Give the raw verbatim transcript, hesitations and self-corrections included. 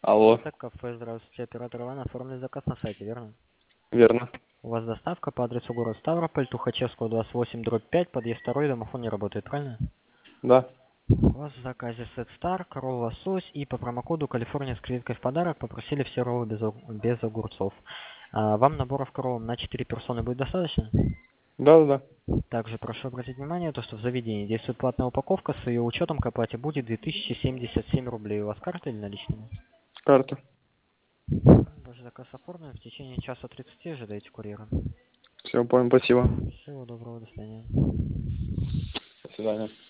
Алло, Это кафе, здравствуйте, оператор Иван, оформили заказ на сайте, верно? верно. У вас доставка по адресу город Ставрополь, Тухачевского, двадцать восемь, дробь пять, подъезд второй, домофон не работает, правильно? Да. У вас в заказе Сет Стар, корова лосось и по промокоду Калифорния с кредиткой в подарок попросили все роллы без, ог- без огурцов. А, вам наборов коров на четыре персоны будет достаточно? Да, да, да. Также прошу обратить внимание, то, что в заведении действует платная упаковка, с ее учетом к оплате будет две тысячи семьдесят семь рублей. У вас карта или наличные? Карта. Ваш заказ оформлен, в течение часа тридцати ожидайте курьера. Все, понял, спасибо. Всего доброго, до свидания. До свидания.